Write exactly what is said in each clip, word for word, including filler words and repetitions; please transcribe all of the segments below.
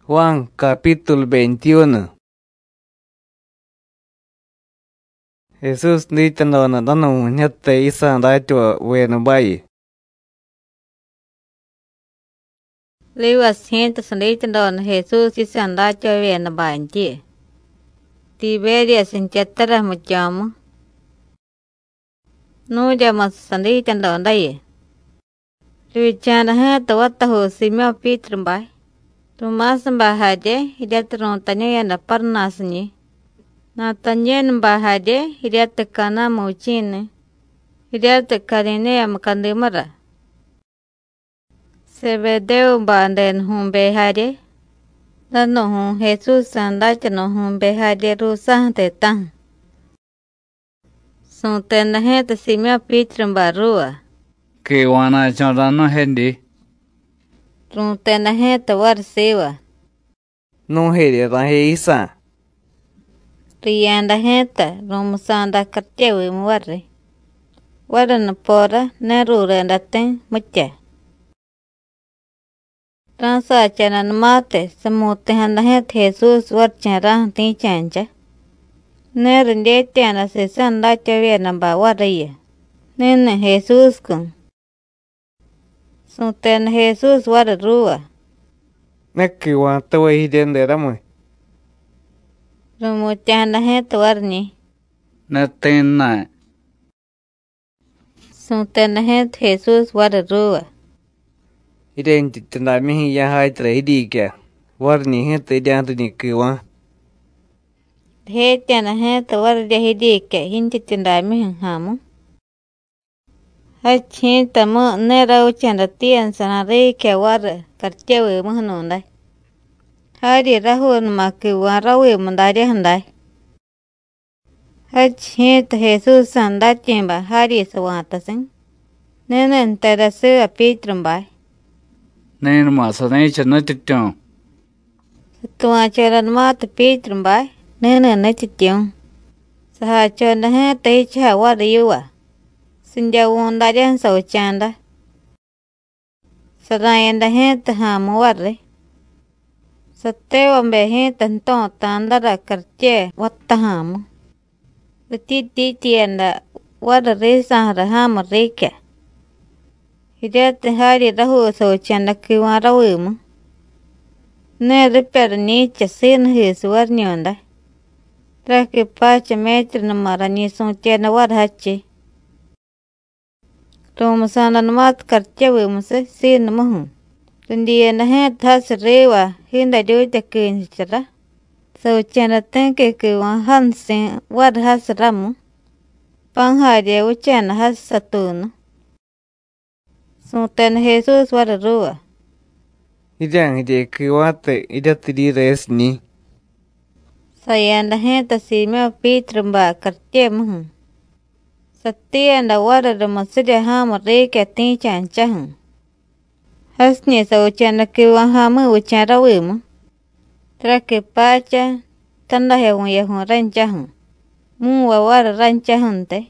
Juan capítulo veintiuno. Jesús nítano na danu nyate isan da chua wenu bayi. Liwas gente sanitano Jesús isan da chua wenu bayi. Tiberias in chatara muchamu. No llamas sanitano daye. Luchana ha tawata ho simio Peter bai. Tumas bahaje hidatron tanya na parnasni. Na tanyen bahaje hidat kana mauchine. Hidat karine am kandimara. Sebedeu banden hum behaje. Dano hum Jesus andachano hum behaje rusa te tan. Sunten het simio Peter barua. Que wana chorano hendi. Sunten het war sewa. No hede da he isan. Riyanda heta romusanda kartewi muwarri. Waran pora nerure ndaten mucha. Transa chanan mate samute handa het Jesus warchara ti chancha. Nerin detiana se sanda chavia namba warriya. Nene Jesus kun. Suten Jesus war rua. Neki wa tawa hiden de ramwe. Rumuchanda het warni. Natena. Suten het Jesus war rua. Hiden chitanda mihi ya hai tra hidi kya. Warni het idan tu ni kiwa. Hetiana het war jahidi ke hinchi tindami hamu. Hachin tamu nera uchanda tian sanare ke war karchewe muhnundai. Hari rahun makiwa rawi mundari handai. Hachin Jesus sanda chimba hari sawata sing. Nenen terase a pitrumbai. Nen masane chana chityon. Tuan charan mat pitrumbai. Nenen nechityon. Saha chanda ha teicha war yuwa. Sinja wunda jan sau chanda. Sarayanda henta hamu warre. Satewa mbe henta nton tandara karche watta hamu. Rititi tienda warre risa hamu rike. Hidete hari rahu sau chanda kiwa rawimu. Ne riper nicha sin hisu war nyonda. Raki pacha metri namara nison chena war hachi. Romusana namat karchewe muse sin muhu. Rindiya na het has rewa hinda joita kin chara. Sau chena tenke kiwa hansin war has ramu. Panghaje uchena has satunu. Sunten Jesus war rua. Hidan hide kiwa te idatiri res ni. Sayanda henta simeo pitrumba karche muhu. Satianda warada masida hama reke tincha anchahan. Hasni sa uchana kiwa hama uchara wimu. Trake pacha tanda hewun yehun ranchahan. Muwa wara ranchahan te.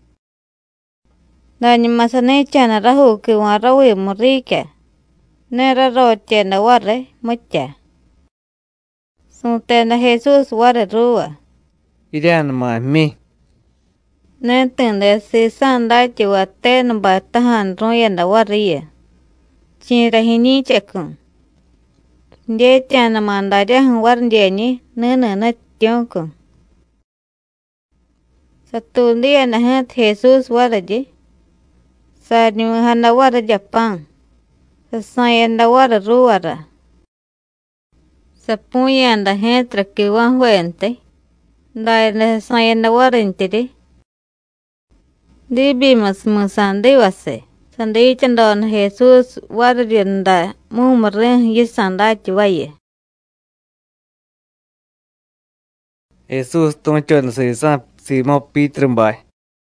Dani masane chana rahu kiwa rawimu rike. Nera rochena warre mucha. Suntena Jesus warre rua. Hidan ma mi. Nentende si sanda chiwa ten batahan royenda warriya. Chinra hini chekun. Nde chana mandajahan warndiani nana na tionkun. Satundia na hat Jesus waraji. Sanyuhana wara Japan. Sasayenda wara ruwara. Sapuyanda hetra kiwa huente. Daile sayenda warintiri. Dibi mas musandi wase. Sandi chandon Jesus warinda mumre yisanda chivaye. Jesus tonchon se sa simo pitrumbai.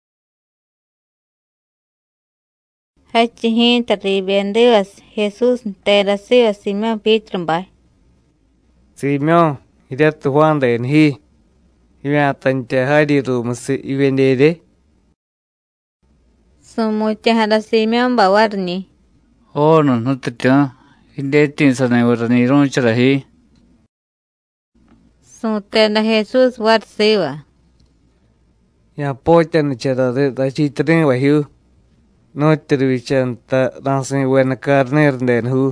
Hachi hinta ribendiwas Jesus terasiwa simeo pitrumbai. Simeo hidat Juan den hi. Hiya tancha hadi ru musi iwendede. Sumucha hada simeo bawarni. Oh no no tityon. Hindi tin sa na warani ron charahi. Sutena Jesús war siwa. Ya poitan chera de da chitren wa hiu. No trivichan ta dansin buena carner den hu.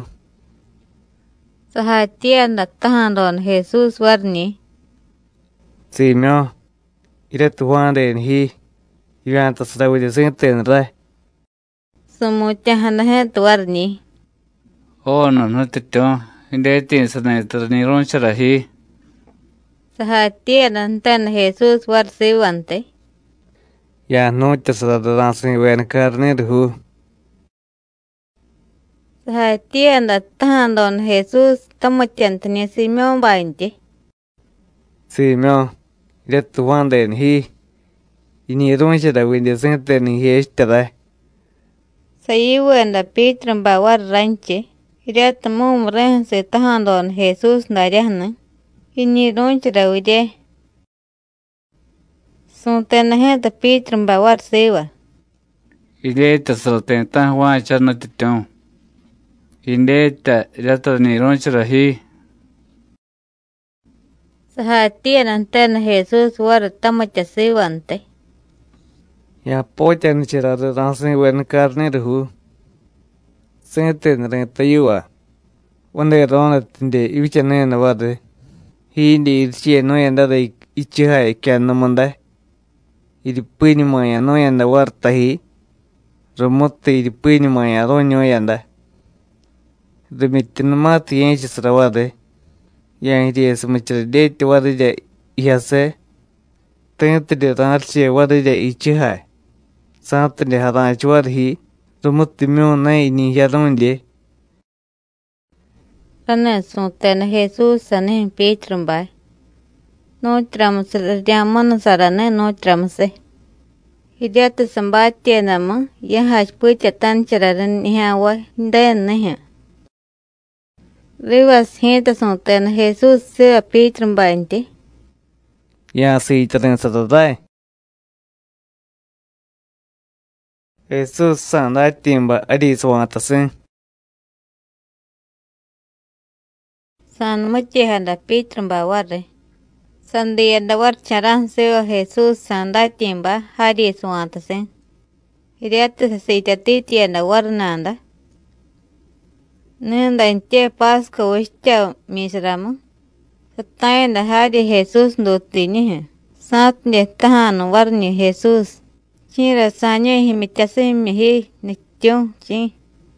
Saha tienda tahandon Jesús warni. Simeo. Ire tu Juan den hi. Iban ta sa de senten ra. Sumucha hanahet warni. Oh, no, no te tengo. Inde tin sa na ito ni ron siya rahi. Saha tienda tan Jesús war siwante. Ya no te sa da dansin buena carner hu. Saha tienda tahandon Jesús tamuchan tani Simeon bainti. Simeo. Ire tu Juan den hi. Ini ron siya da winde senten hi esta da. Sayiwenda Petron ba war ranche. Iret mum ren se tahandon Jesús narihna. Ini ronchra uide. Suntena heta Petron ba war sewa. Inde ta sa ten ta Juan siya no te tengo. Inde ta ito ni ron siya rahi. Saha tiendan ten Jesús war tamacha sewante. Ya poitan chera de dansin buena carner hu. Senten ren tayuwa. Wande rona tinde iwichane na wade. Hindi irchie no yanda da ichiha ekyan namanda. Iri pini maya no yanda warta hi. Romotte iri pini maya ronyo yanda. Remitin mati yenchi sara wade. Yang iri esumachara dete wade ja ihase. Tente de ranarchie wade ja ichiha. Sante de haranchi wade hi. Romotte myo na ini yaronde. Rana suntena Jesús sane Petron ba. No tramse diamon sarane no tramse. Hidiat sambati nama ya hajpucha tan chararan nihawa den neha. Rivas heta suntena Jesús se Petron ba ente. Ya si tren satadai. Jesús sanda timba adi swatasen. San muche handa Petron ba warre. Sandia da war charan seo Jesús sanda timba hari swatasen. Hidiat se titi anda warnanda. Nenda ente Pasco wishcha misrama. Satayen da hari Jesús dotini. Sat de tahan warni Jesús. Chira sanye himitase mihi nichyo chi.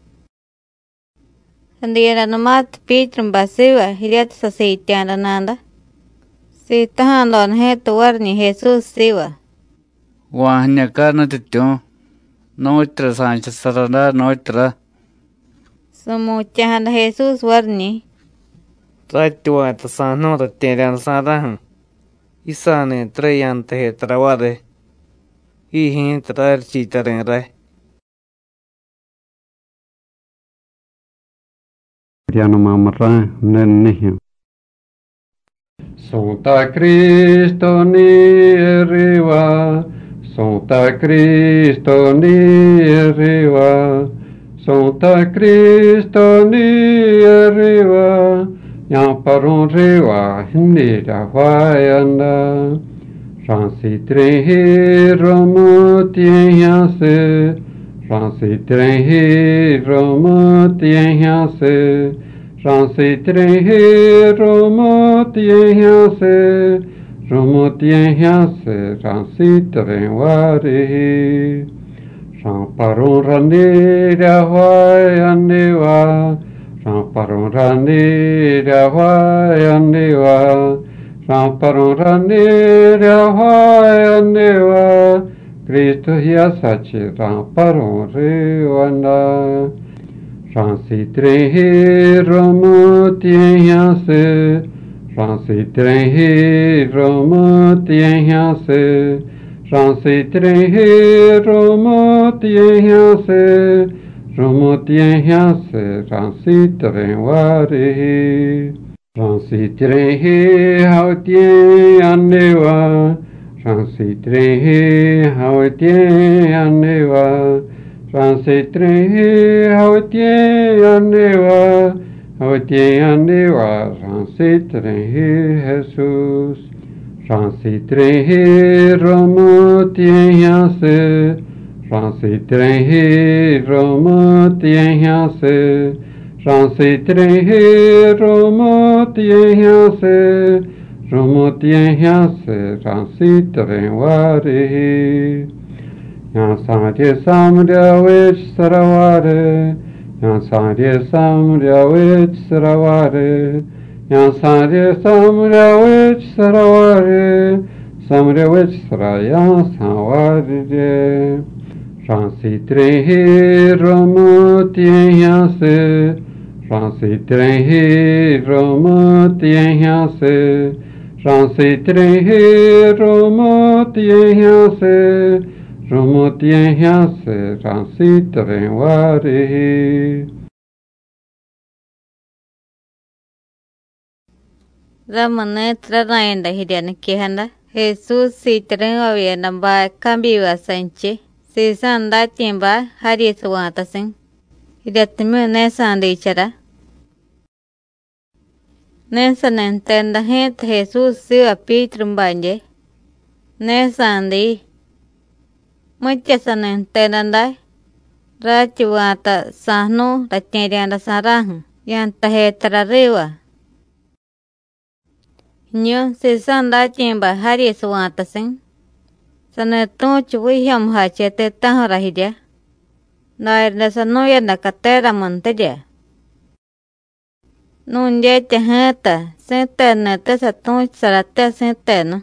Sandiera nomat Petron basiwa hiriat sa seitiana nanda. Si tahan don heto warni Jesús siwa. Wahanya ka no te tengo. No itra sancha saranda no itra. Sumuchahan Jesús warni. Raitua ta sano ta tiran sarahan. Isane trayante he trawade. Ihin trar chitaren rai. Piano mamra nenihim. Santa Cristo ni arriba, Santa Cristo ni arriba, Santa Cristo ni arriba, ya paron arriba ni la vayanda, Ransi trehi romo tiya se. Ransi trehi romo tiya se, Ransi trehi romo tiya se, romo tiya se, Ransi trenwari. Ramparon ranira vayandiva, Ramparon ranira vayandiva, Ramparon ranira vayandiva, Cristo ya sachi ramparon revanda. Ransi trehi romo tiya se, Ransi trehi romo tiya se, Ransi trehi romo tiya se, romo tiya se, Ransi trenwari. Ransi trehi hautie andeva, Ransi trehi hautie andeva, Ransi trehi hautie andeva, Hoy tiene wa ransitrehi Jesús. Ransitrehi romo tiense. Ransitrehi romo tiense. Ransitrehi romo tiense. Romo tiense ransitren wari. Yansanje samrya wich saravare. Yansanje samrya wich saravare. Yansanje samrya wich saravare. Samrya wich saraya savarije. Ransitrehi romo tiense. Ransitrehi romo tiense. Ransitrehi romo tiense. Romo tiense ransitren wari. Ramanetra raenda hidiana kihanda. Jesús si tren avia namba cambiwa sanche. Si sanda tiemba hari suwata sin. Hidiatimi nesa andichara. Nesa nentenda gente Jesús si a pitrum banje. Nesa andi. Mucha sanentenda. Rachiwata sahnu rachirianda sarang. Yanta hetra riwa. Nyo si sanda tiemba hari suwata sin. Sanetun chuwiham hachete tahara hidia. Nair nesa noya nakatera montedia. Nun yete heta, sente nete satun sarate sente no.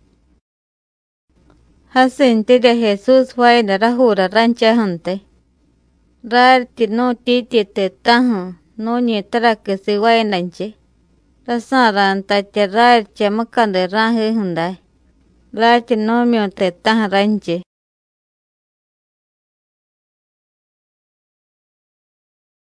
Hasinti de Jesús fue de rahura rancha hunte. Rarti no titi te tahu, no nietra que se vaya nanche. Rasaran tache rar chamakande raje hundai. Rarti no mio te taha ranche.